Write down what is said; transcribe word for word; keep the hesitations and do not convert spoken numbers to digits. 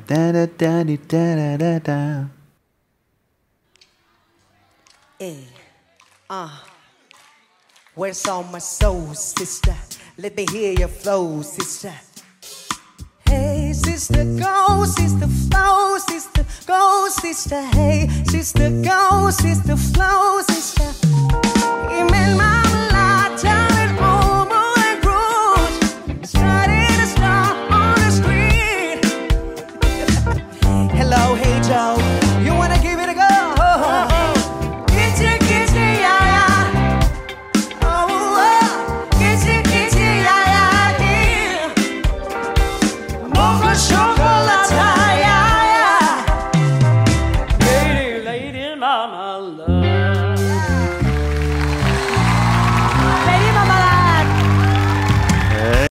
Da da da da da da da. Hey, uh, where's all my soul, sister? Let me hear your flow, sister. Hey, sister, go, sister, flow, sister, go, sister. Hey, sister, go, sister, flow, sister. Give me my